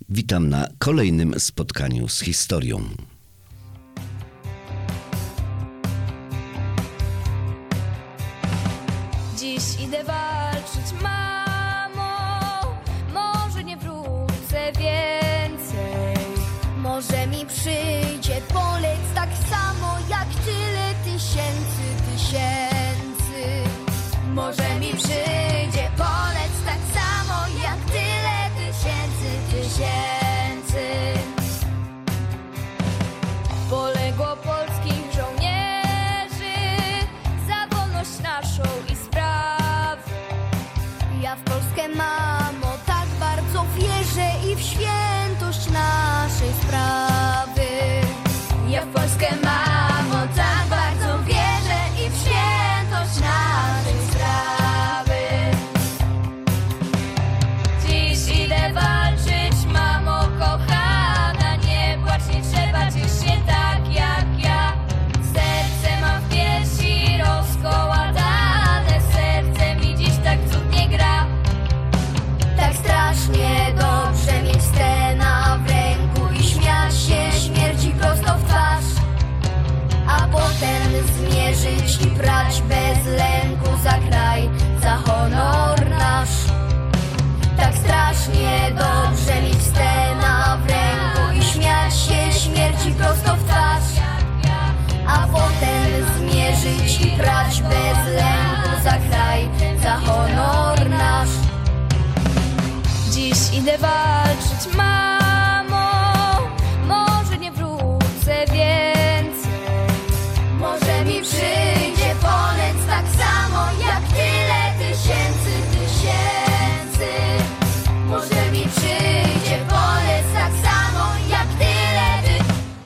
Witam na kolejnym spotkaniu z historią. Dziś idę walczyć, mamo, może nie wrócę więcej. Może mi przyjdzie polec tak samo jak tyle tysięcy. Może mi przyjdzie polec tak samo jak tyle tysięcy. Poległo polskich żołnierzy za wolność naszą i sprawę. Ja w Polskę, mamo, tak bardzo wierzę i w świętość naszej sprawy. Ja w Polskę, mamo, tak bardzo wierzę i w świętość naszej sprawy. Dziś idę walczyć, mamo kochana, nie płacz, nie trzeba ciesz się tak jak ja. Serce mam w piersi rozkoładane, serce mi dziś tak cudnie gra. Tak strasznie dobrze mieć stena w ręku i śmiać się śmierci prosto w twarz, a potem zmierzyć i prać bez lęku za kraj, za honor nasz. Tak strasznie dobrze mieć stena w ręku i śmiać się śmierci prosto w twarz, a potem zmierzyć i prać bez lęku za kraj, za honor nasz. Dziś idę walczyć, mamo, może nie wrócę więcej. Może mi przyjdzie polec tak samo jak tyle tysięcy. Może mi przyjdzie polec tak samo jak tyle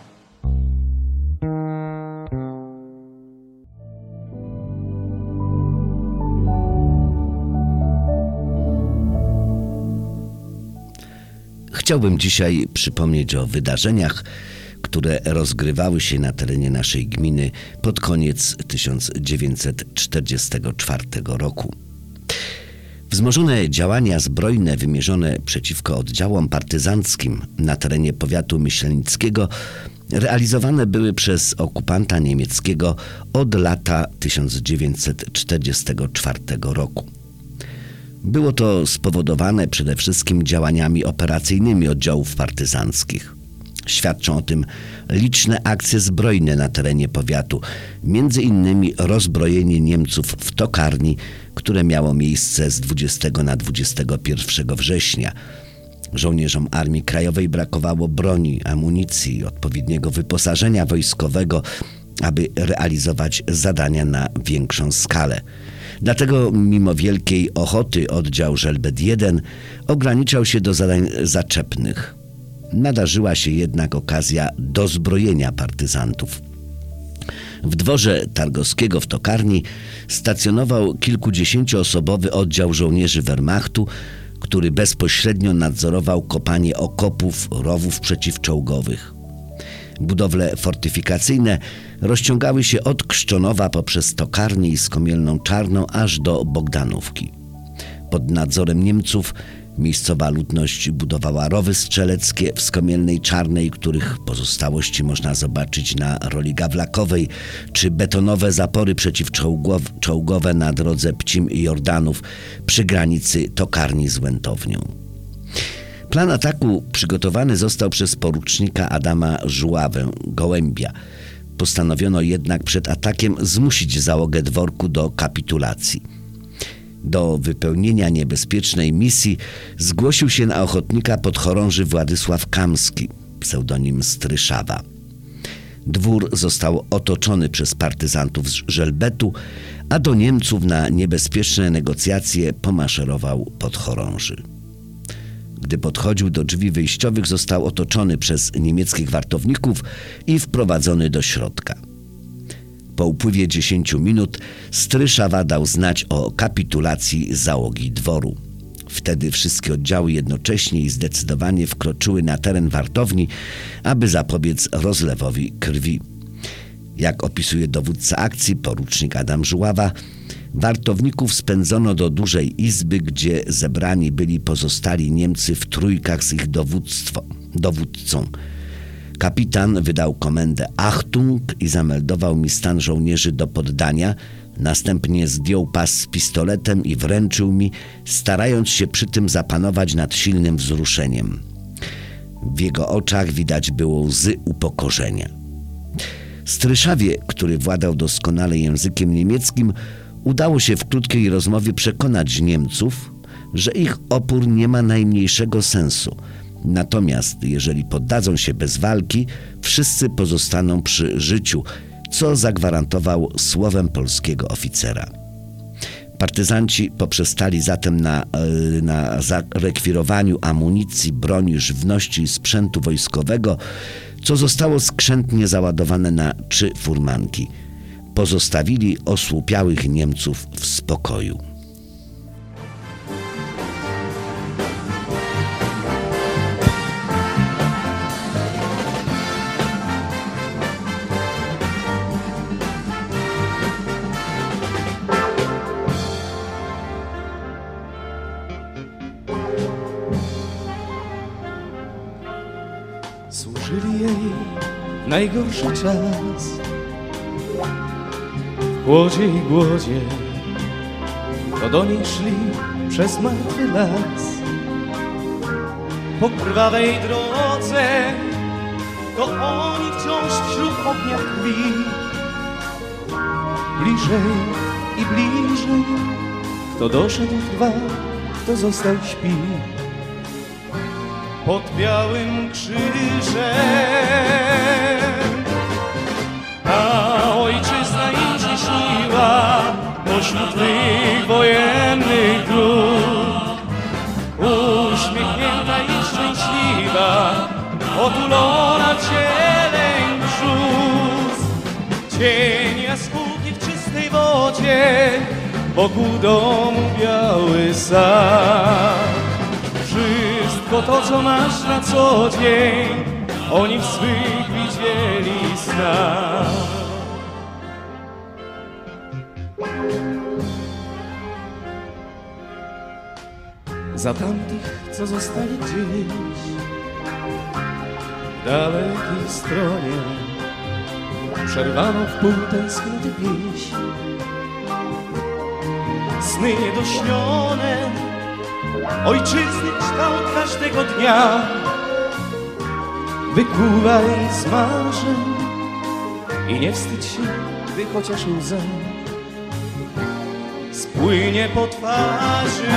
Chciałbym dzisiaj przypomnieć o wydarzeniach, które rozgrywały się na terenie naszej gminy pod koniec 1944 roku. Wzmożone działania zbrojne wymierzone przeciwko oddziałom partyzanckim na terenie powiatu myślenickiego realizowane były przez okupanta niemieckiego od lata 1944 roku. Było to spowodowane przede wszystkim działaniami operacyjnymi oddziałów partyzanckich. Świadczą o tym liczne akcje zbrojne na terenie powiatu, między innymi rozbrojenie Niemców w tokarni, które miało miejsce z 20 na 21 września. Żołnierzom Armii Krajowej brakowało broni, amunicji i odpowiedniego wyposażenia wojskowego, aby realizować zadania na większą skalę. Dlatego mimo wielkiej ochoty oddział Żelbet I ograniczał się do zadań zaczepnych. Nadarzyła się jednak okazja dozbrojenia partyzantów. W dworze Targowskiego w Tokarni stacjonował kilkudziesięcioosobowy oddział żołnierzy Wehrmachtu, który bezpośrednio nadzorował kopanie okopów, rowów przeciwczołgowych. Budowle fortyfikacyjne rozciągały się od Krzczonowa poprzez Tokarnię i Skomielną Czarną aż do Bogdanówki. Pod nadzorem Niemców miejscowa ludność budowała rowy strzeleckie w Skomielnej Czarnej, których pozostałości można zobaczyć na roli Gawlakowej, czy betonowe zapory przeciwczołgowe na drodze Pcim i Jordanów przy granicy Tokarni z Łętownią. Plan ataku przygotowany został przez porucznika Adama Żuławę, Gołębia. Postanowiono jednak przed atakiem zmusić załogę dworku do kapitulacji. Do wypełnienia niebezpiecznej misji zgłosił się na ochotnika podchorąży Władysław Kamski, pseudonim Stryszawa. Dwór został otoczony przez partyzantów z Żelbetu, a do Niemców na niebezpieczne negocjacje pomaszerował podchorąży. Gdy podchodził do drzwi wyjściowych, został otoczony przez niemieckich wartowników i wprowadzony do środka. Po upływie 10 minut Stryszawa dał znać o kapitulacji załogi dworu. Wtedy wszystkie oddziały jednocześnie i zdecydowanie wkroczyły na teren wartowni, aby zapobiec rozlewowi krwi. Jak opisuje dowódca akcji, porucznik Adam Żuława, Wartowników spędzono do dużej izby, gdzie zebrani byli pozostali Niemcy w trójkach z ich dowódcą. Kapitan wydał komendę Achtung i zameldował mi stan żołnierzy do poddania. Następnie zdjął pas z pistoletem i wręczył mi, starając się przy tym zapanować nad silnym wzruszeniem. W jego oczach widać było łzy upokorzenia. Stryszawie, który władał doskonale językiem niemieckim, udało się w krótkiej rozmowie przekonać Niemców, że ich opór nie ma najmniejszego sensu. Natomiast jeżeli poddadzą się bez walki, wszyscy pozostaną przy życiu, co zagwarantował słowem polskiego oficera. Partyzanci poprzestali zatem na zarekwirowaniu amunicji, broni, żywności i sprzętu wojskowego, co zostało skrzętnie załadowane na 3 furmanki. Pozostawili osłupiałych Niemców w spokoju. Służyli jej w najgorszy czas, w chłodzie i głodzie, to do niej szli przez martwy las. Po krwawej drodze to oni wciąż wśród ognia krwi. Bliżej i bliżej, kto doszedł trwa, kto został śpi. Pod białym krzyżem a ojczyzna im się śniła pośród tych wojennych dróg. Uśmiechnięta i szczęśliwa, otulona w zieleń brzus. Cień jaskółki w czystej wodzie, wokół domu biały sad. Wszystko to, co masz na co dzień, oni w swych widzieli snach. Za tamtych, co zostali gdzieś w dalekiej stronie, przerwano w pół tęsknoty pieśń. Sny niedośnione ojczyzny kształt każdego dnia, wykuwaj z marzeń i nie wstydź się, gdy chociaż łza spłynie po twarzy.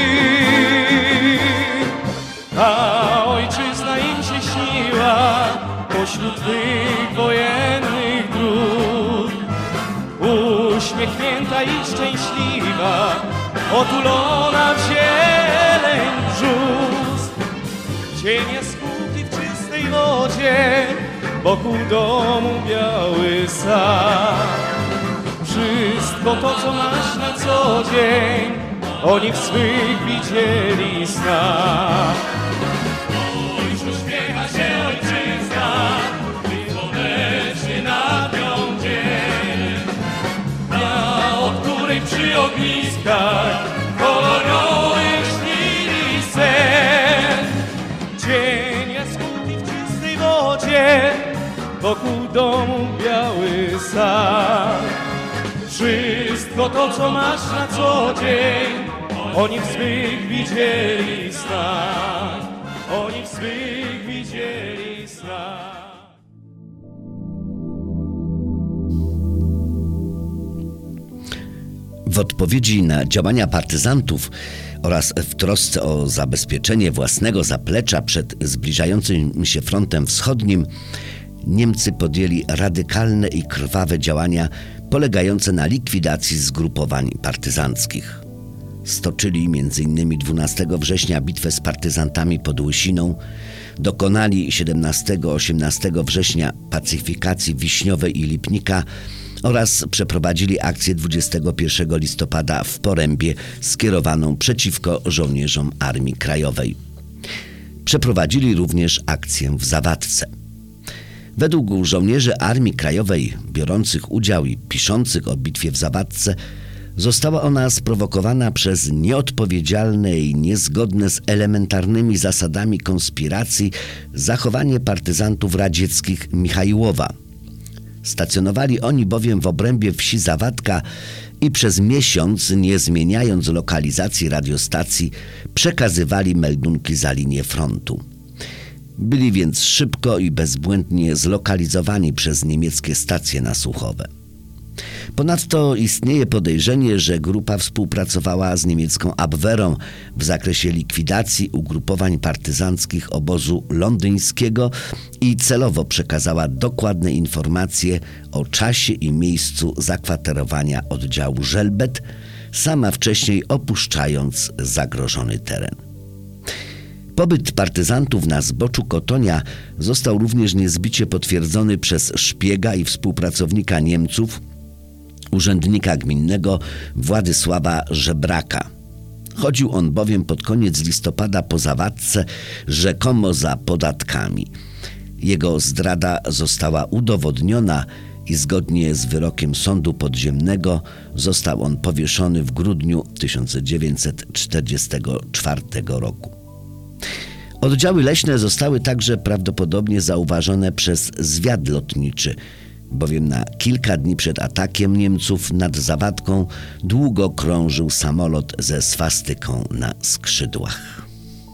A ojczyzna im się śniła pośród tych wojennych dróg. Uśmiechnięta i szczęśliwa, otulona w zieleń brzus. Cień jaskółki w czystej wodzie, wokół domu biały sad. Wszystko to, co masz na co dzień, oni w swych widzieli snach. Już uśmiecha się ojczyzna, gdy słonecznie nad nią dzień. Dnia, od której przy ogniskach kolorowych śnili sen. Cień jaskółki w czystej wodzie, wokół domu biały sad. Wszystko to, co masz na co dzień, oni w swych widzieli snach. Oni w swych widzieli snach. W odpowiedzi na działania partyzantów oraz w trosce o zabezpieczenie własnego zaplecza przed zbliżającym się frontem wschodnim, Niemcy podjęli radykalne i krwawe działania polegające na likwidacji zgrupowań partyzanckich. Stoczyli m.in. 12 września bitwę z partyzantami pod Łysiną, dokonali 17-18 września pacyfikacji Wiśniowej i Lipnika oraz przeprowadzili akcję 21 listopada w Porębie skierowaną przeciwko żołnierzom Armii Krajowej. Przeprowadzili również akcję w Zawadce. Według żołnierzy Armii Krajowej biorących udział i piszących o bitwie w Zawadce, Została ona sprowokowana przez nieodpowiedzialne i niezgodne z elementarnymi zasadami konspiracji zachowanie partyzantów radzieckich Michajłowa. Stacjonowali oni bowiem w obrębie wsi Zawadka i przez miesiąc, nie zmieniając lokalizacji radiostacji, przekazywali meldunki za linię frontu. Byli więc szybko i bezbłędnie zlokalizowani przez niemieckie stacje nasłuchowe. Ponadto istnieje podejrzenie, że grupa współpracowała z niemiecką Abwehrą w zakresie likwidacji ugrupowań partyzanckich obozu londyńskiego i celowo przekazała dokładne informacje o czasie i miejscu zakwaterowania oddziału Żelbet, sama wcześniej opuszczając zagrożony teren. Pobyt partyzantów na zboczu Kotonia został również niezbicie potwierdzony przez szpiega i współpracownika Niemców, urzędnika gminnego Władysława Żebraka. Chodził on bowiem pod koniec listopada po Zawadce, rzekomo za podatkami. Jego zdrada została udowodniona i zgodnie z wyrokiem sądu podziemnego został on powieszony w grudniu 1944 roku. Oddziały leśne zostały także prawdopodobnie zauważone przez zwiad lotniczy, bowiem na kilka dni przed atakiem Niemców nad Zawadką długo krążył samolot ze swastyką na skrzydłach.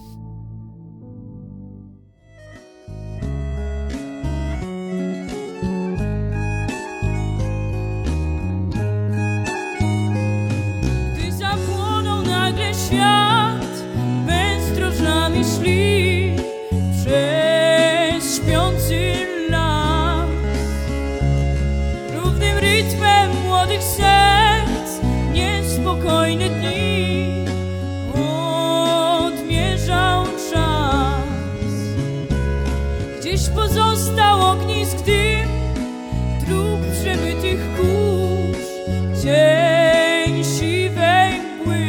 Gdy zapłonął nagle świat, bezdrożami szli przez śpiący las. Równym rytmem młodych serc niespokojne dni odmierzał czas. Gdzieś pozostał ognisk dym dróg przemytych kurz, cień siwej mgły.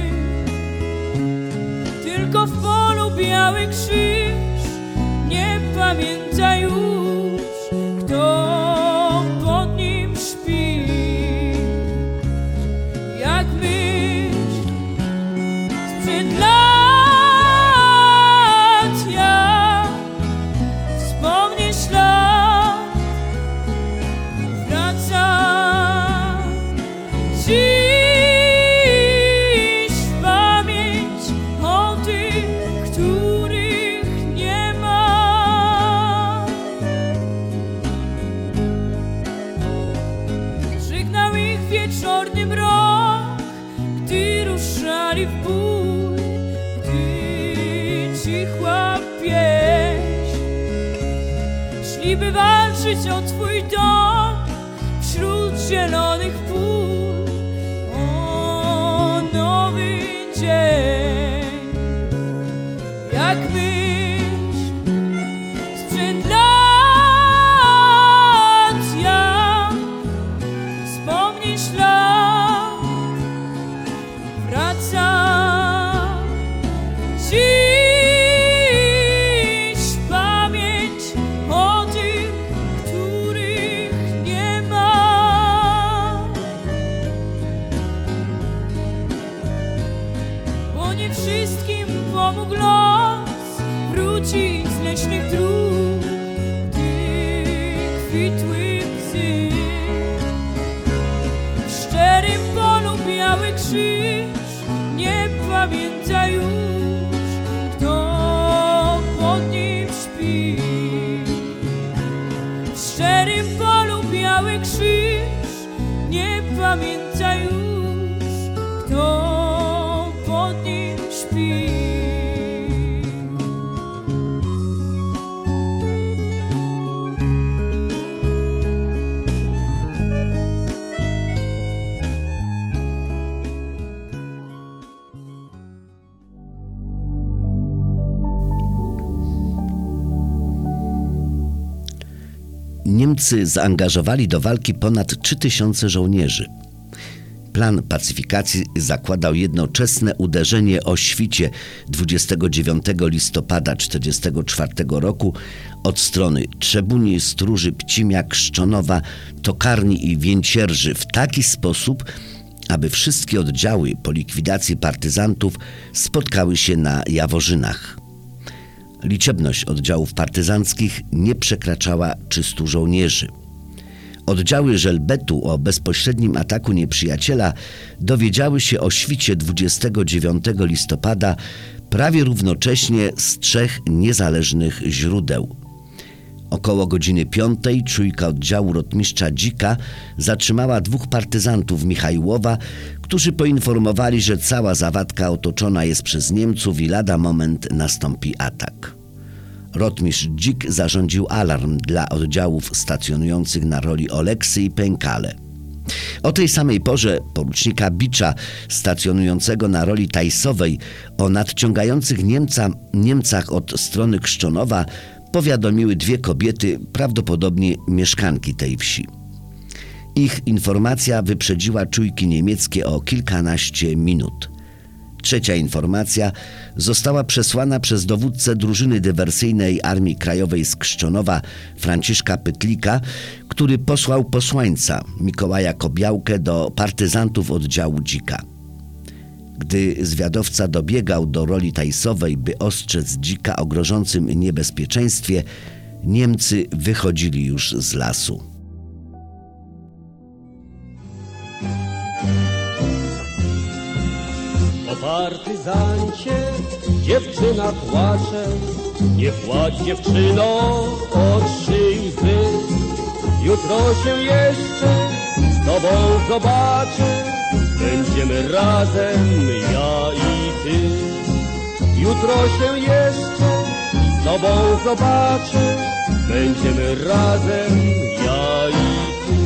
Tylko w polu biały krzyż nie pamięta już, kto pod nim śpi. Jak myśl sprzed lat, jak wspomnieć lat, wraca dziś w pamięć o tych, których nie ma. Żegnał ich wieczorny mrok, gdy ruszali w bój, gdy cichła pieśń. Szliby walczyć o twój dom wśród zielonych pól, o nowy dzień. Jak myśl sprzed lat, jak wspomnieć lat, wraca dziś w pamięć o tych, których nie ma. Bo nie wszystkim pomógł los wrócić z leśnych dróg, gdy kwitły bzy. W szczerym polu biały krzyż nie pamięta już, kto pod nim śpi. W szczerym polu biały krzyż nie pamięta już, kto pod nim śpi. Niemcy zaangażowali do walki ponad 3000 żołnierzy. Plan pacyfikacji zakładał jednoczesne uderzenie o świcie 29 listopada 1944 roku od strony Trzebuni, Stróży, Pcimia, Krzczonowa, Tokarni i Więcierży w taki sposób, aby wszystkie oddziały po likwidacji partyzantów spotkały się na Jaworzynach. Liczebność oddziałów partyzanckich nie przekraczała 300 żołnierzy. Oddziały Żelbetu o bezpośrednim ataku nieprzyjaciela dowiedziały się o świcie 29 listopada prawie równocześnie z 3 niezależnych źródeł. Około godziny 5 czujka oddziału rotmistrza Dzika zatrzymała 2 partyzantów Michajłowa, którzy poinformowali, że cała Zawadka otoczona jest przez Niemców i lada moment nastąpi atak. Rotmistrz Dzik zarządził alarm dla oddziałów stacjonujących na roli Oleksy i Pękale. O tej samej porze porucznika Bicza, stacjonującego na roli Tajsowej, o nadciągających Niemcach od strony Krzczonowa powiadomiły 2 kobiety, prawdopodobnie mieszkanki tej wsi. Ich informacja wyprzedziła czujki niemieckie o kilkanaście minut. Trzecia informacja została przesłana przez dowódcę drużyny dywersyjnej Armii Krajowej z Krzczonowa, Franciszka Pytlika, który posłał posłańca Mikołaja Kobiałkę do partyzantów oddziału Dzika. Gdy zwiadowca dobiegał do roli Tajsowej, by ostrzec Dzika o grożącym niebezpieczeństwie, Niemcy wychodzili już z lasu. O partyzancie dziewczyna płacze, nie płacz dziewczyno, otrzyj łzy. Jutro się jeszcze z tobą zobaczę, będziemy razem, ja i ty. Jutro się jeszcze z tobą zobaczę, będziemy razem, ja i ty.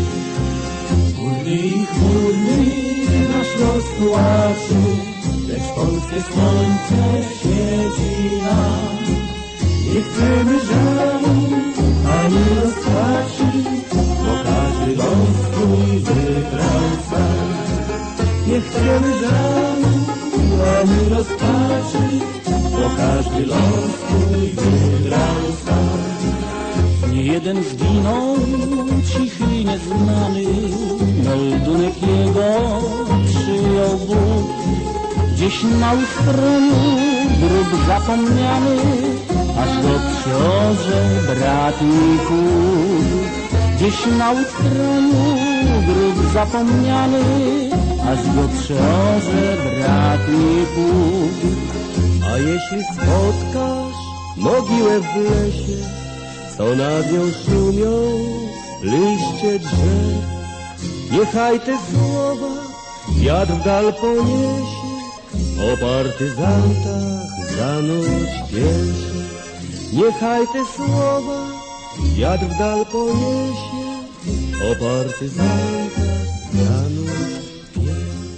Chmurny nasz los płaczy, lecz polskie słońce świeci nam. Nie chcemy żalu ani rozpaczy, bo każdy los swój wybrał sam. Nie chcemy żalu ani rozpaczy, bo każdy los swój wybrał sam. Nie jeden zginął, cichy i nieznany, meldunek jego przyjął Bóg. Gdzieś na ustroju grób zapomniany, aż go książę bratników. Gdzieś na ustroju grób zapomniany, aż go książę bratników. A jeśli spotkasz mogiłę w lesie, co nad nią szumią liście drzew, niechaj te słowa wiatr w dal poniesie, o partyzantach zanuć pieśń. Niechaj te słowa wiatr w dal poniesie, o partyzantach zanuć pieśń.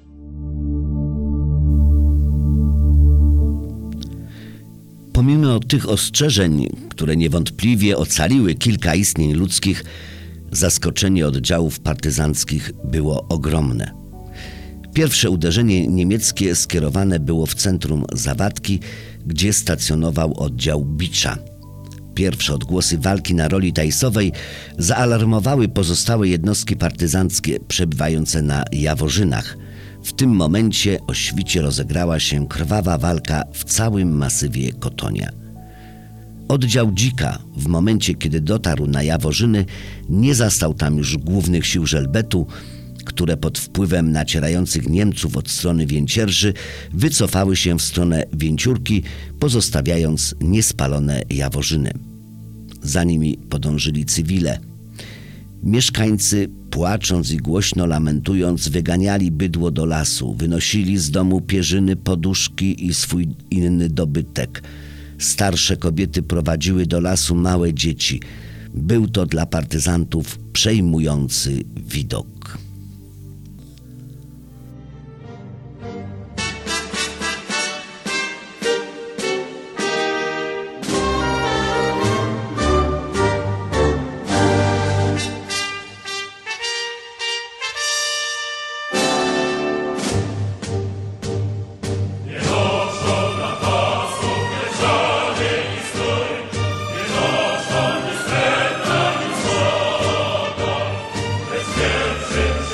Pomimo tych ostrzeżeń, które niewątpliwie ocaliły kilka istnień ludzkich, zaskoczenie oddziałów partyzanckich było ogromne. Pierwsze uderzenie niemieckie skierowane było w centrum Zawadki, gdzie stacjonował oddział Bicza. Pierwsze odgłosy walki na roli Tajsowej zaalarmowały pozostałe jednostki partyzanckie przebywające na Jaworzynach. W tym momencie o świcie rozegrała się krwawa walka w całym masywie Kotonia. Oddział Dzika w momencie, kiedy dotarł na Jaworzyny, nie zastał tam już głównych sił Żelbetu, które pod wpływem nacierających Niemców od strony Więcierży wycofały się w stronę Więciórki, pozostawiając niespalone Jaworzyny. Za nimi podążyli cywile. Mieszkańcy, płacząc i głośno lamentując, wyganiali bydło do lasu, wynosili z domu pierzyny, poduszki i swój inny dobytek. Starsze kobiety prowadziły do lasu małe dzieci. Był to dla partyzantów przejmujący widok. Pierwszy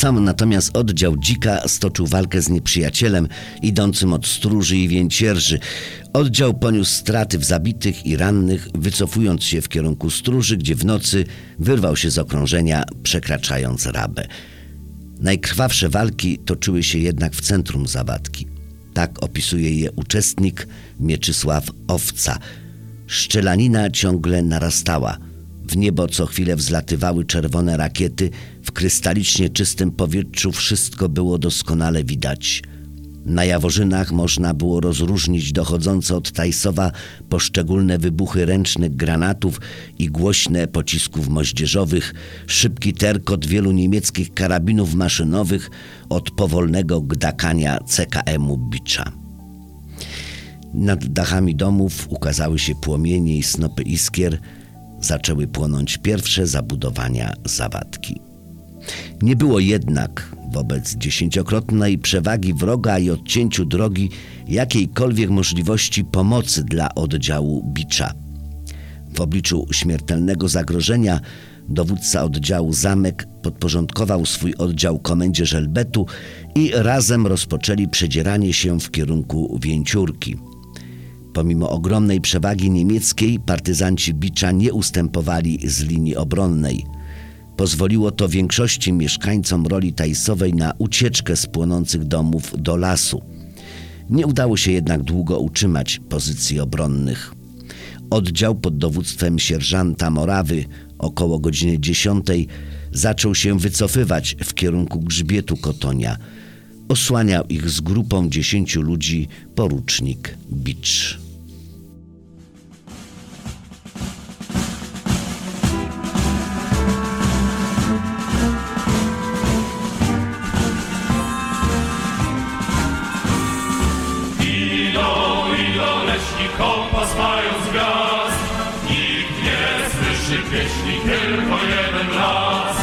Sam natomiast oddział Dzika stoczył walkę z nieprzyjacielem idącym od Stróży i Więcierży. Oddział poniósł straty w zabitych i rannych, wycofując się w kierunku Stróży, gdzie w nocy wyrwał się z okrążenia, przekraczając Rabę. Najkrwawsze walki toczyły się jednak w centrum Zawadki. Tak opisuje je uczestnik Mieczysław Owca. Szczelanina ciągle narastała. W niebo co chwilę wzlatywały czerwone rakiety. W krystalicznie czystym powietrzu wszystko było doskonale widać. Na Jaworzynach można było rozróżnić dochodzące od Tajsowa poszczególne wybuchy ręcznych granatów i głośne pocisków moździerzowych, szybki terkot wielu niemieckich karabinów maszynowych od powolnego gdakania CKM-u Bicza. Nad dachami domów ukazały się płomienie i snopy iskier. Zaczęły płonąć pierwsze zabudowania Zawadki. Nie było jednak wobec 10-krotnej przewagi wroga i odcięciu drogi jakiejkolwiek możliwości pomocy dla oddziału Bicza. W obliczu śmiertelnego zagrożenia dowódca oddziału Zamek podporządkował swój oddział komendzie Żelbetu i razem rozpoczęli przedzieranie się w kierunku Więciórki. Pomimo ogromnej przewagi niemieckiej, partyzanci Bicza nie ustępowali z linii obronnej. Pozwoliło to większości mieszkańcom roli Tajsowej na ucieczkę z płonących domów do lasu. Nie udało się jednak długo utrzymać pozycji obronnych. Oddział pod dowództwem sierżanta Morawy około godziny 10 zaczął się wycofywać w kierunku grzbietu Kotonia. Osłaniał ich z grupą 10 ludzi porucznik Bicz. Kompas mając gwiazd, nikt nie słyszy pieśni, tylko jeden las.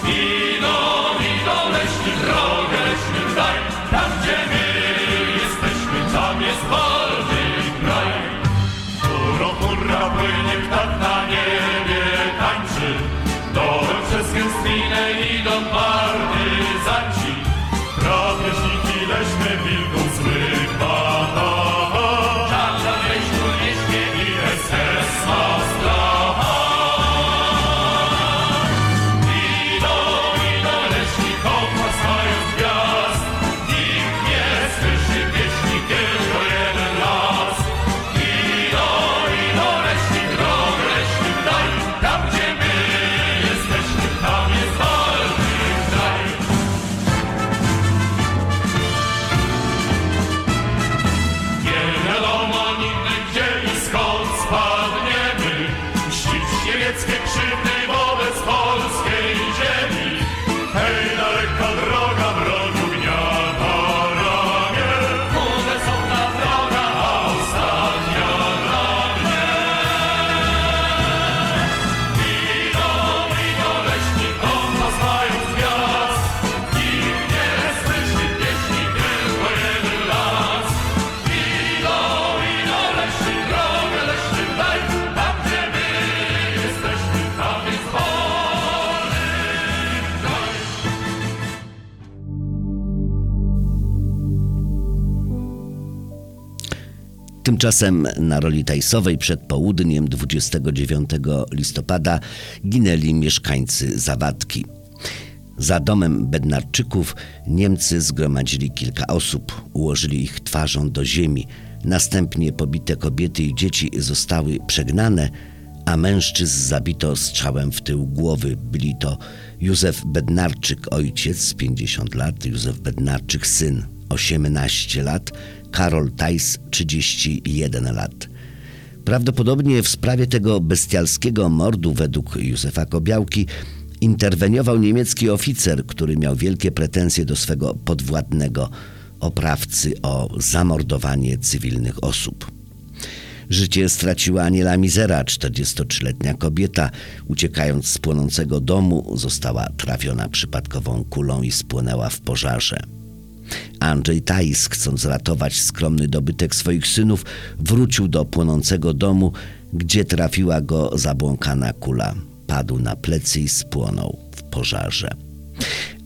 Idą leśni, drogę leśny daj, tam gdzie my jesteśmy, tam jest wolny kraj. Hurra płynie ptak na niebie tańczy, dołem przez gęstwinę idą partyzanci. Drapieżniki leśne wilków złych bada. Tymczasem na roli Tajsowej przed południem 29 listopada ginęli mieszkańcy Zawadki. Za domem Bednarczyków Niemcy zgromadzili kilka osób, ułożyli ich twarzą do ziemi. Następnie pobite kobiety i dzieci zostały przegnane, a mężczyzn zabito strzałem w tył głowy. Byli to Józef Bednarczyk, ojciec, 50 lat, Józef Bednarczyk, syn, 18 lat, Karol Tajs, 31 lat. Prawdopodobnie w sprawie tego bestialskiego mordu według Józefa Kobiałki interweniował niemiecki oficer, który miał wielkie pretensje do swego podwładnego oprawcy o zamordowanie cywilnych osób. Życie straciła Aniela Mizera, 43-letnia kobieta. Uciekając z płonącego domu, została trafiona przypadkową kulą i spłonęła w pożarze. Andrzej Tajs, chcąc ratować skromny dobytek swoich synów, wrócił do płonącego domu, gdzie trafiła go zabłąkana kula. Padł na plecy i spłonął w pożarze.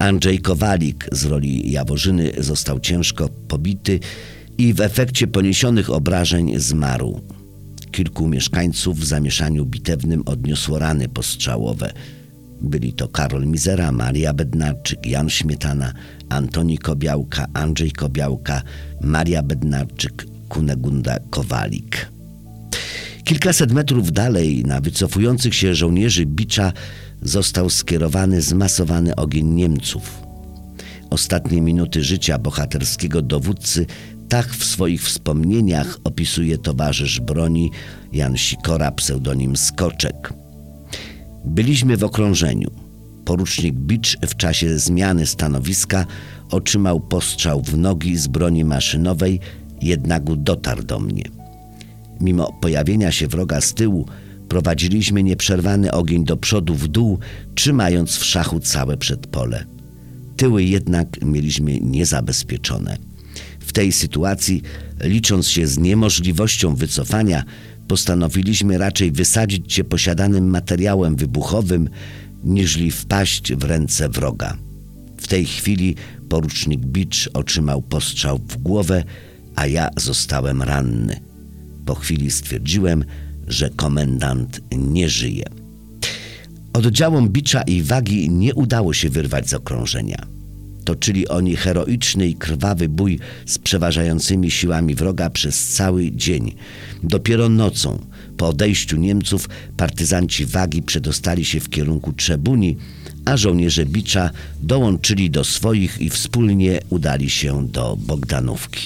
Andrzej Kowalik z roli Jaworzyny został ciężko pobity i w efekcie poniesionych obrażeń zmarł. Kilku mieszkańców w zamieszaniu bitewnym odniosło rany postrzałowe. Byli to Karol Mizera, Maria Bednarczyk, Jan Śmietana, Antoni Kobiałka, Andrzej Kobiałka, Maria Bednarczyk, Kunegunda Kowalik. Kilkaset metrów dalej na wycofujących się żołnierzy Bicza został skierowany zmasowany ogień Niemców. Ostatnie minuty życia bohaterskiego dowódcy tak w swoich wspomnieniach opisuje towarzysz broni Jan Sikora, pseudonim Skoczek. Byliśmy w okrążeniu. Porucznik Bicz w czasie zmiany stanowiska otrzymał postrzał w nogi z broni maszynowej, jednak dotarł do mnie. Mimo pojawienia się wroga z tyłu, prowadziliśmy nieprzerwany ogień do przodu w dół, trzymając w szachu całe przedpole. Tyły jednak mieliśmy niezabezpieczone. W tej sytuacji, licząc się z niemożliwością wycofania, postanowiliśmy raczej wysadzić się posiadanym materiałem wybuchowym, niżli wpaść w ręce wroga. W tej chwili porucznik Bicz otrzymał postrzał w głowę, a ja zostałem ranny. Po chwili stwierdziłem, że komendant nie żyje. Oddziałom Bicza i Wagi nie udało się wyrwać z okrążenia. Toczyli oni heroiczny i krwawy bój z przeważającymi siłami wroga przez cały dzień. Dopiero nocą, po odejściu Niemców, partyzanci Wagi przedostali się w kierunku Trzebuni, a żołnierze Bicza dołączyli do swoich i wspólnie udali się do Bogdanówki.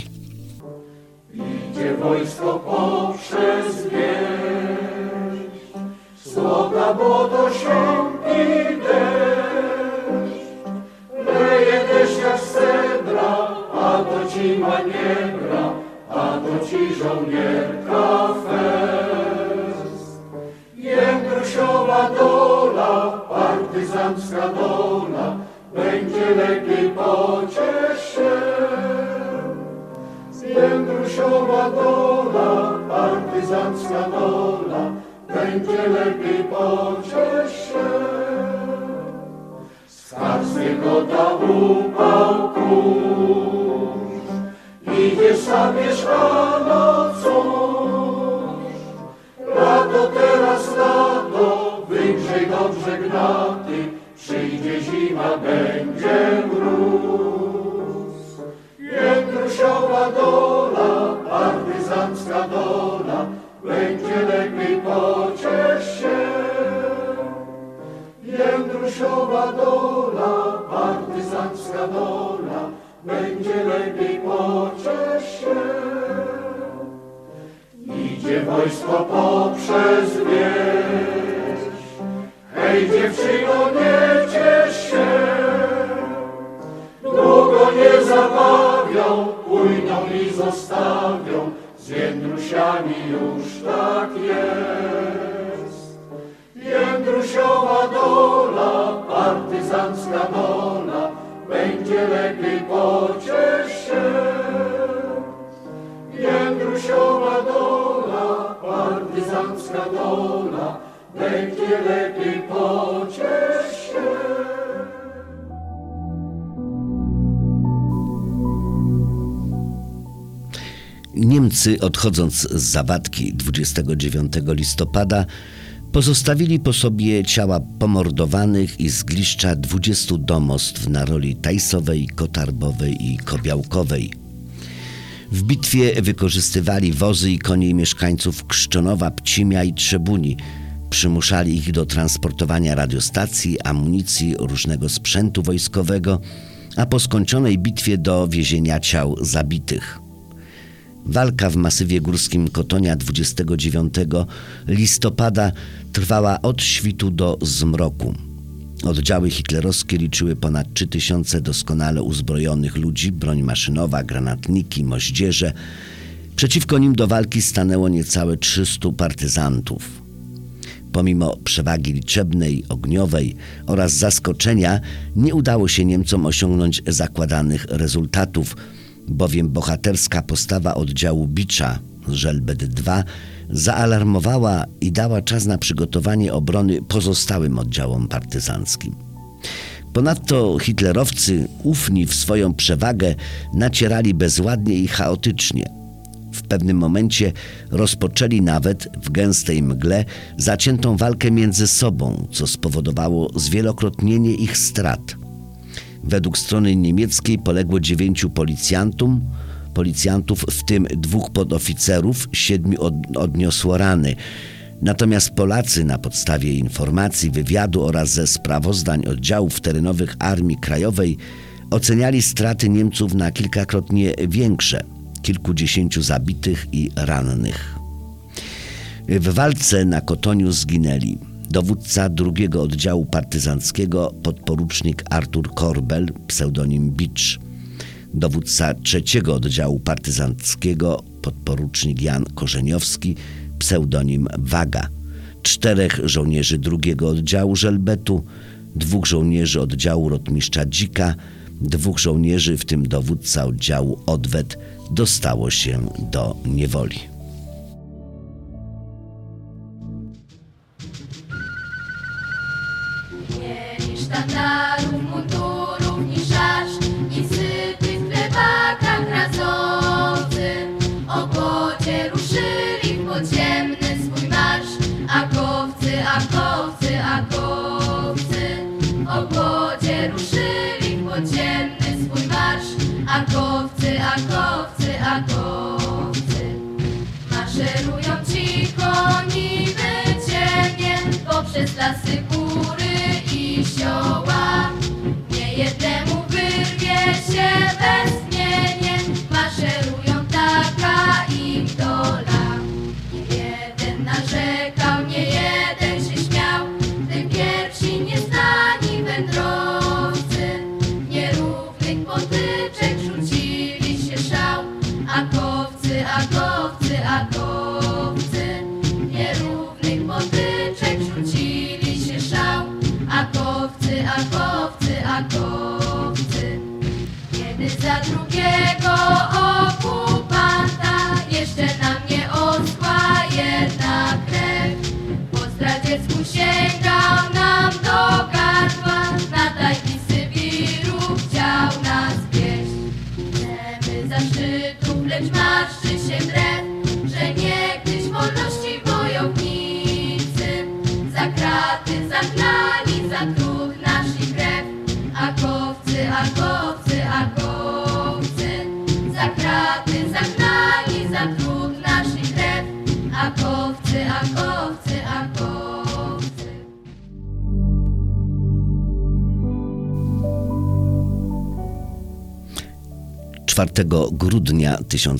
Idzie wojsko poprzez wieś, słoga błoto się i deszcz. Leje deszcz jak cebra, a to ci maniebra, a to ci żołnierka fest. Jędrusiowa dola, partyzancka dola, będzie lepiej pociesz się. Jędrusiowa dola, partyzancka dola, będzie lepiej pociesz się. Z Karskiego ta upał kurz, idzie sobie szana coś. Lato teraz lato, wygrzej dobrze gnaty, przyjdzie zima, będzie mróz. Jędrusiowa dola, partyzancka dola, będzie lepiej pociesz się. Jędrusiowa dola, partyzancka dola, będzie lepiej pociesz się. Idzie wojsko poprzez wieś, hej dziewczyno, nie ciesz się. Długo nie zabawią, pójdą i zostawią, z Jędrusiami już tak jest. Jędrusiowa dola, partyzancka dola, będzie lepiej pociesz się. Jędrusiowa dola, partyzancka dola, będzie lepiej pociesz się. Niemcy, odchodząc z Zawadki 29 listopada, pozostawili po sobie ciała pomordowanych i zgliszcza 20 domostw na roli Tajsowej, Kotarbowej i Kobiałkowej. W bitwie wykorzystywali wozy i konie mieszkańców Krzczonowa, Pcimia i Trzebuni. Przymuszali ich do transportowania radiostacji, amunicji, różnego sprzętu wojskowego, a po skończonej bitwie do wiezienia ciał zabitych. Walka w masywie górskim Kotonia 29 listopada trwała od świtu do zmroku. Oddziały hitlerowskie liczyły ponad 3000 doskonale uzbrojonych ludzi, broń maszynowa, granatniki, moździerze. Przeciwko nim do walki stanęło niecałe 300 partyzantów. Pomimo przewagi liczebnej, ogniowej oraz zaskoczenia nie udało się Niemcom osiągnąć zakładanych rezultatów, bowiem bohaterska postawa oddziału Bicza z Żelbet II zaalarmowała i dała czas na przygotowanie obrony pozostałym oddziałom partyzanckim. Ponadto hitlerowcy, ufni w swoją przewagę, nacierali bezładnie i chaotycznie. W pewnym momencie rozpoczęli nawet w gęstej mgle zaciętą walkę między sobą, co spowodowało zwielokrotnienie ich strat. Według strony niemieckiej poległo 9 policjantów, w tym 2 podoficerów, 7 odniosło rany. Natomiast Polacy na podstawie informacji, wywiadu oraz ze sprawozdań oddziałów terenowych Armii Krajowej oceniali straty Niemców na kilkakrotnie większe, kilkudziesięciu zabitych i rannych. W walce na Kotoniu zginęli dowódca 2 oddziału partyzanckiego podporucznik Artur Korbel, pseudonim Bicz, dowódca 3 oddziału partyzanckiego podporucznik Jan Korzeniowski, pseudonim Waga, 4 żołnierzy 2 oddziału Żelbetu, 2 żołnierzy oddziału rotmistrza Dzika, 2 żołnierzy, w tym dowódca oddziału Odwet, dostało się do niewoli. Mieli sztandarów, mundurów, ni szasz, i sypy w plebakach razowcy. O głodzie ruszyli w podziemny swój marsz, akowcy, akowcy, akowcy. O głodzie ruszyli w podziemny swój marsz, akowcy, akowcy, akowcy. Maszerują cicho niby cienie poprzez lasy, góry i sioła. Nie jednemu wyrwie się westchnienie, maszerują taka ich dola. Nie jeden narzekał, nie jeden się śmiał, tym pierwsi nieznani wędrowcy. Nierównych potyczek rzucili się szał, akowcy, akowcy, akowcy. Nierównych potyczek rzucili się szał, akowcy, akowcy, akowcy. Kiedy za drugiego okupanta jeszcze na mnie oschła jedna krew, po zdradziecku sięgał nam do gardła, na tajni Sybiru chciał nas wieść. Chcemy zaszczytów, lecz marszczy się drew, że niegdyś wolności wojownicy za kraty zagnani za trud naszych krew. Akowcy, akowcy, akowcy, za kraty zagnani za trud naszych krew. Akowcy, akowcy, akowcy. 4 grudnia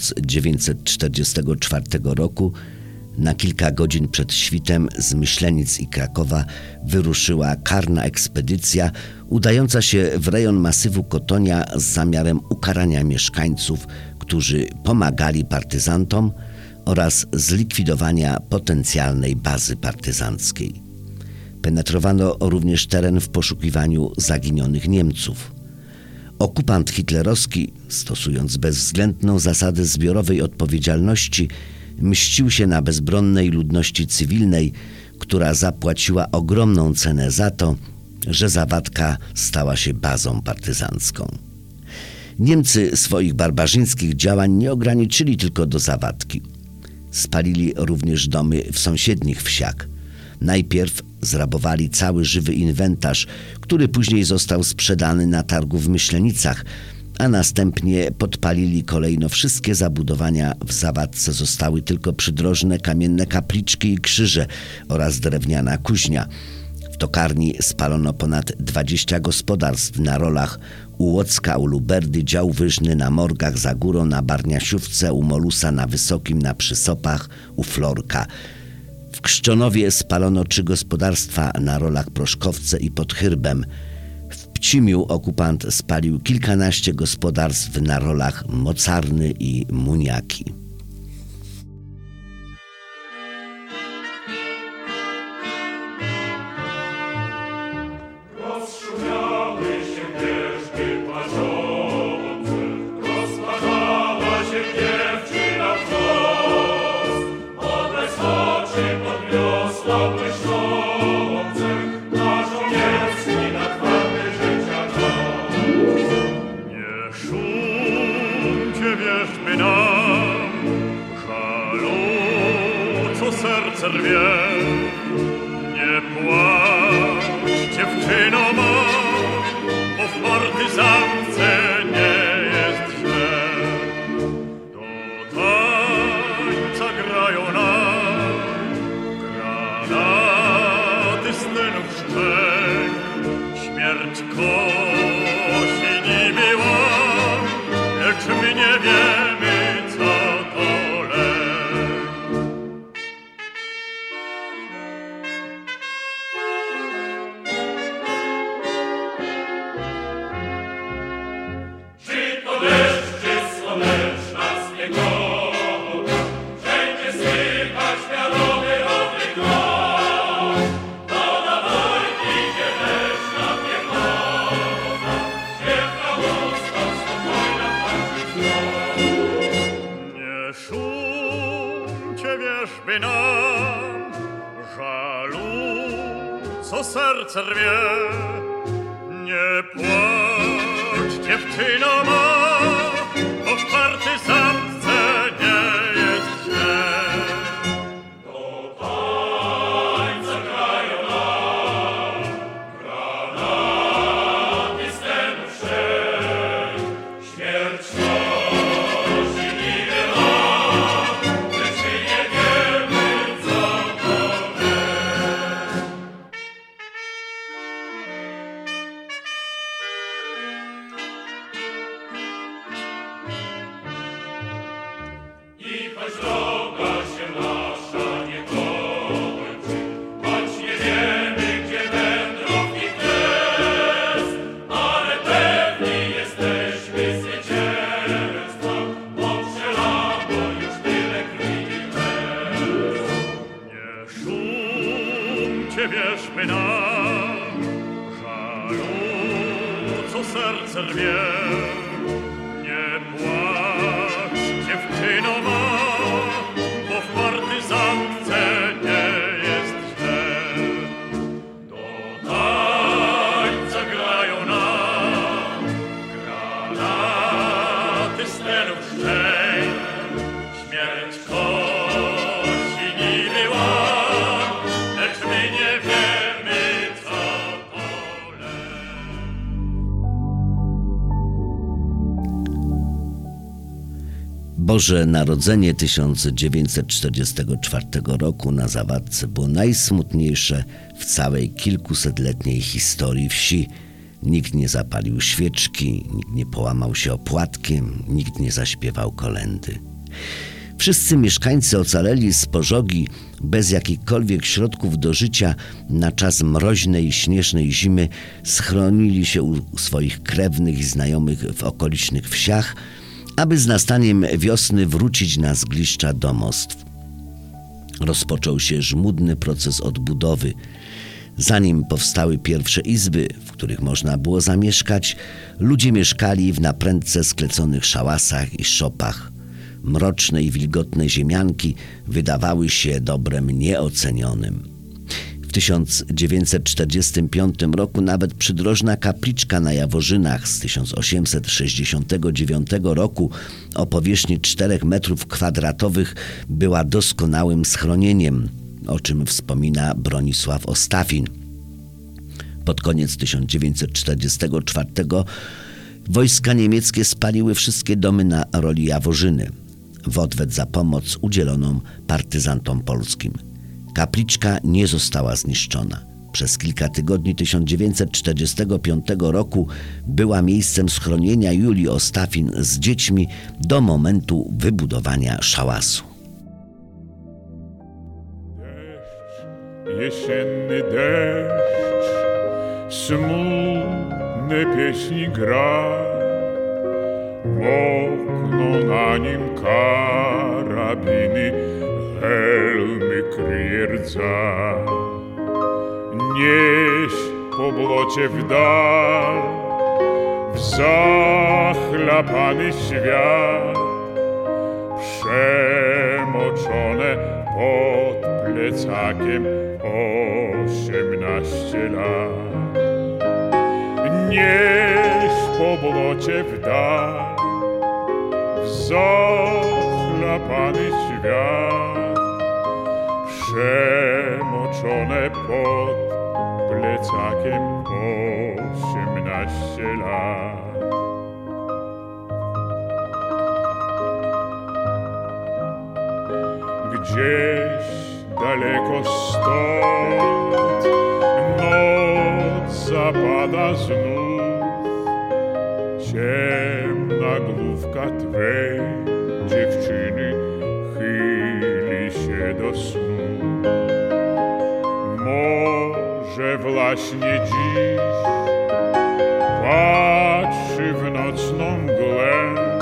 1944 roku na kilka godzin przed świtem z Myślenic i Krakowa wyruszyła karna ekspedycja udająca się w rejon masywu Kotonia z zamiarem ukarania mieszkańców, którzy pomagali partyzantom, oraz zlikwidowania potencjalnej bazy partyzanckiej. Penetrowano również teren w poszukiwaniu zaginionych Niemców. Okupant hitlerowski, stosując bezwzględną zasadę zbiorowej odpowiedzialności, mścił się na bezbronnej ludności cywilnej, która zapłaciła ogromną cenę za to, że Zawadka stała się bazą partyzancką. Niemcy swoich barbarzyńskich działań nie ograniczyli tylko do Zawadki. Spalili również domy w sąsiednich wsiach. Najpierw zrabowali cały żywy inwentarz, który później został sprzedany na targu w Myślenicach, a następnie podpalili kolejno wszystkie zabudowania. W Zawadce zostały tylko przydrożne kamienne kapliczki i krzyże oraz drewniana kuźnia. W tokarni spalono ponad 20 gospodarstw na Rolach, u Łocka, u Luberdy, dział wyżny na Morgach, za górą, na Barniasiówce, u Molusa, na Wysokim, na Przysopach, u Florka. W Krzczonowie spalono 3 gospodarstwa na Rolach, Proszkowce i pod Hyrbem. W Pcimiu okupant spalił kilkanaście gospodarstw na Rolach, Mocarny i Muniaki. Rozszumiały się wierzby płaczące, rozpadała się dziewczyna w nos. Odlesk oczy podniosła błyszczące, na żołnierski, na twardy życia co serce rwie. Nie płacz, dziewczyno ma, bo w partyzance nie jest źle. Do tańca grają nam granaty stenów szczęk. Śmierć kosi niby łam, lecz my nie wiemy, co to lek. Czy to deszcz, czy słonecz nas nie kocha, wszędzie słychać miarowy rodny krok. To na wojny idzie deszcz nam nie kocha, śpiewa łoska, spokojna patrzy wzrok. Nie szumcie wierzby nam, żalu, co serce rwie. Nie płacz, dziewczyno ma, bo w partyzance nie jest źle. Do tańca grają nam granaty stenów szczęk. Śmierć nosi niby łam, lecz my nie wiemy, co to lek. I choć droga się nasza nie kończy, choć nie wiemy, gdzie wędrownik jest, ale pewni jesteśmy zwycięstwa, bo przelano już tyle krwi i łez. Nie szumcie, wierzmy nam, żalu, co serce rwie. Nie płacz, dziewczyno ma, bo w partyzance nie jest źle. Do tańca grają nam granaty stenów szczęk. Śmierć kosi niby łam, lecz my nie wiemy, co to lek. Boże Narodzenie 1944 roku na Zawadce było najsmutniejsze w całej kilkusetletniej historii wsi. Nikt nie zapalił świeczki, nikt nie połamał się opłatkiem, nikt nie zaśpiewał kolędy. Wszyscy mieszkańcy ocaleli z pożogi bez jakichkolwiek środków do życia na czas mroźnej, śnieżnej zimy schronili się u swoich krewnych i znajomych w okolicznych wsiach, aby z nastaniem wiosny wrócić na zgliszcza domostw. Rozpoczął się żmudny proces odbudowy. Zanim powstały pierwsze izby, w których można było zamieszkać, ludzie mieszkali w naprędce skleconych szałasach i szopach. Mroczne i wilgotne ziemianki wydawały się dobrem nieocenionym. W 1945 roku nawet przydrożna kapliczka na Jaworzynach z 1869 roku o powierzchni 4 metrów kwadratowych była doskonałym schronieniem, o czym wspomina Bronisław Ostafin. Pod koniec 1944 wojska niemieckie spaliły wszystkie domy na roli Jaworzyny w odwet za pomoc udzieloną partyzantom polskim. Kapliczka nie została zniszczona. Przez kilka tygodni 1945 roku była miejscem schronienia Julii Ostafin z dziećmi do momentu wybudowania szałasu. Jesienny deszcz, smutne pieśni gra, w okno na nim karabiny, hełmy kryje rdza. Nieś po błocie w dal, w zachlapany świat, przemoczone pod plecakiem 18 lat. Nieś po błocie w dal, w zachlapany świat, przemoczone pod plecakiem 18 lat. Gdzieś daleko stąd noc zapada znów, ciemna główka twej dziewczyny chyli się do snu. Może właśnie dziś patrzy w nocną mgłę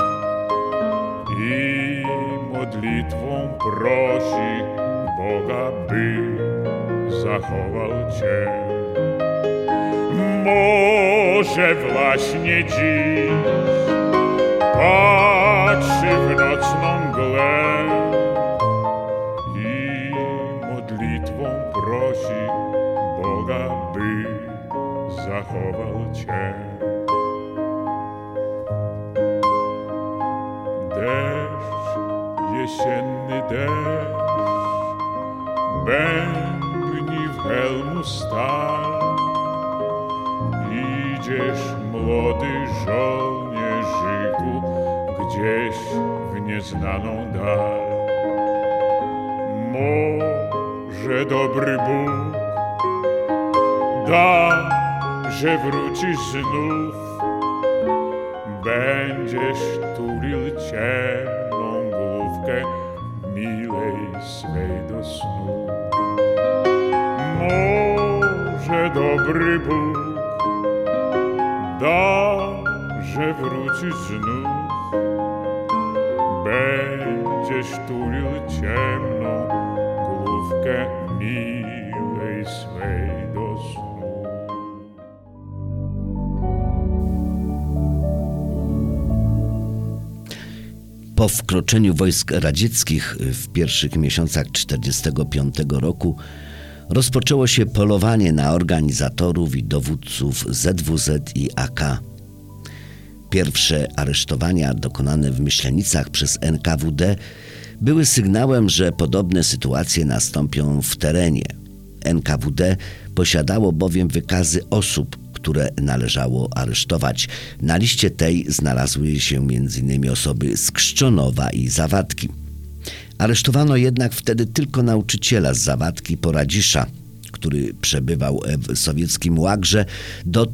i modlitwą prosi Boga, by zachował cię. Może właśnie dziś patrzy w nocną mgłę i modlitwą prosi Boga, by zachował cię. Deszcz, jesienny deszcz, bębni w helmu stal. Idziesz, młody żołnierzyku, gdzieś w nieznaną dal. Może dobry Bóg da, że wrócisz znów, będziesz tulił ciemną główkę milej swej do snu. Może dobry Bóg da, że wrócisz znów, będziesz tulił ciemną główkę milej swej do snu. Po wkroczeniu wojsk radzieckich w pierwszych miesiącach 1945 roku rozpoczęło się polowanie na organizatorów i dowódców ZWZ i AK. Pierwsze aresztowania dokonane w Myślenicach przez NKWD były sygnałem, że podobne sytuacje nastąpią w terenie. NKWD posiadało bowiem wykazy osób, które należało aresztować. Na liście tej znalazły się m.in. osoby z Krzczonowa i Zawadki. Aresztowano jednak wtedy tylko nauczyciela z Zawadki Poradzisza, który przebywał w sowieckim łagrze do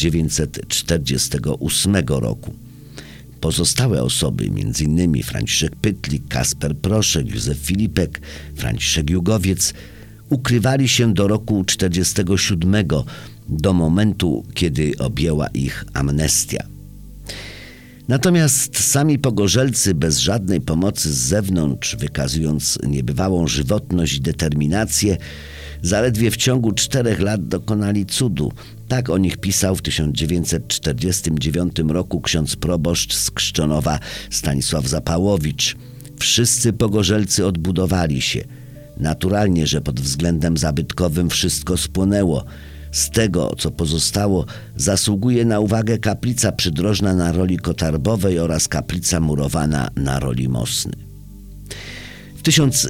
1948 roku. Pozostałe osoby, m.in. Franciszek Pytlik, Kasper Proszek, Józef Filipek, Franciszek Jugowiec, ukrywali się do roku 1947, do momentu, kiedy objęła ich amnestia. Natomiast sami pogorzelcy bez żadnej pomocy z zewnątrz, wykazując niebywałą żywotność i determinację, zaledwie w ciągu 4 lat dokonali cudu. Tak o nich pisał w 1949 roku ksiądz proboszcz z Krzczonowa Stanisław Zapałowicz. Wszyscy pogorzelcy odbudowali się. Naturalnie, że pod względem zabytkowym wszystko spłonęło. Z tego, co pozostało, zasługuje na uwagę kaplica przydrożna na roli Kotarbowej oraz kaplica murowana na roli Mosny. W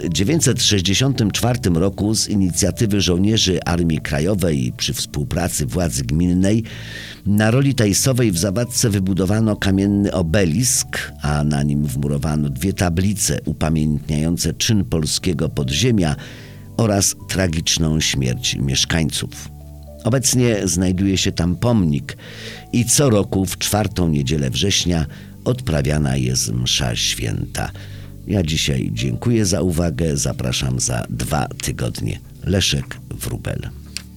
1964 roku z inicjatywy żołnierzy Armii Krajowej i przy współpracy władzy gminnej na roli Tajsowej w Zawadce wybudowano kamienny obelisk, a na nim wmurowano 2 tablice upamiętniające czyn polskiego podziemia oraz tragiczną śmierć mieszkańców. Obecnie znajduje się tam pomnik i co roku w 4. niedzielę września odprawiana jest msza święta. Ja dzisiaj dziękuję za uwagę, zapraszam za 2 tygodnie. Leszek Wróbel.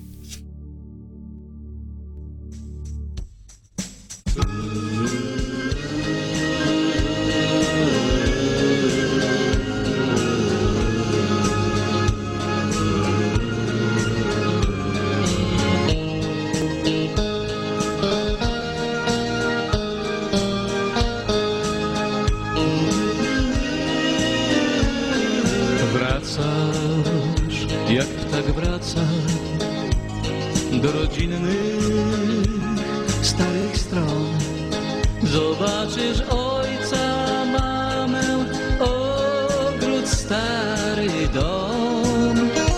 Jak ptak wraca do rodzinnych, starych stron. Zobaczysz ojca, mamę, ogród, stary dom.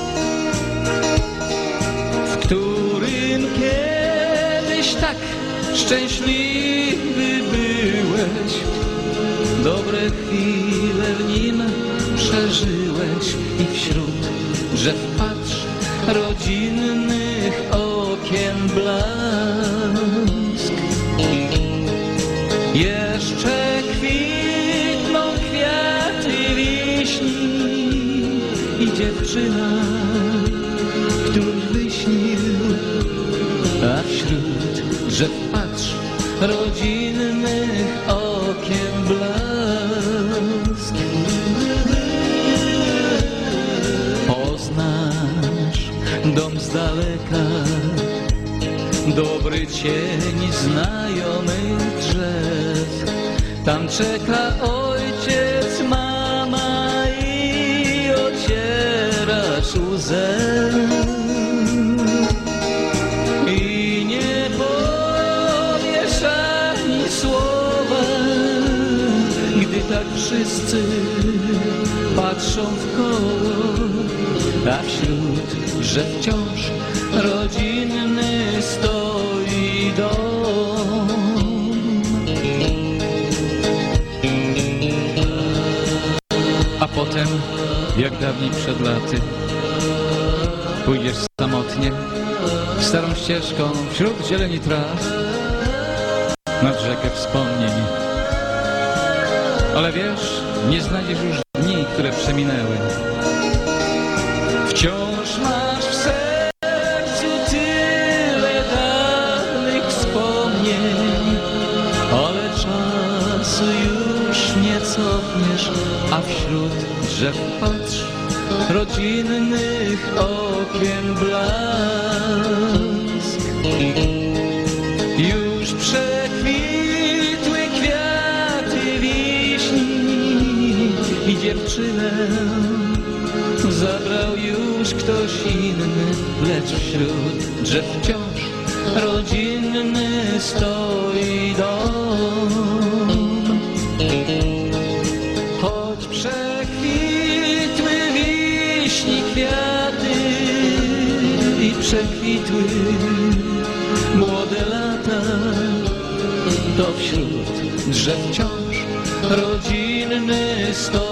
szczęśliwy byłeś, dobre chwile w nim przeżyłeś i wśród drzew patrz rodzinnych okien blask. Jeszcze kwitną kwiaty wiśni i dziewczyna, którąś wyśnił, a wśród drzew patrz rodzinnych okien blask. Poznasz dom z daleka, dobry cień znajomych drzew. Tam czeka ojciec, mama i ocierasz łzę. I nie powiesz ani słowa, gdy tak wszyscy patrzą w koło, a wśród drzew wciąż rodzinny stoi dom. A potem, jak dawniej przed laty, pójdziesz samotnie starą ścieżką wśród zieleni traw nad rzekę wspomnień. Ale wiesz, nie znajdziesz już dni, które przeminęły. Wciąż masz w sercu tyle dawnych wspomnień, ale czasu już nie cofniesz, a wśród drzew patrz rodzinnych okien blask. Już przekwitły kwiaty wiśni i dziewczynę zabrał już ktoś inny, lecz wśród drzew wciąż rodzinny stoi dom. Choć przekwitły wiśni kwiaty i przekwitły młode lata, to wśród drzew wciąż rodzinny stoi.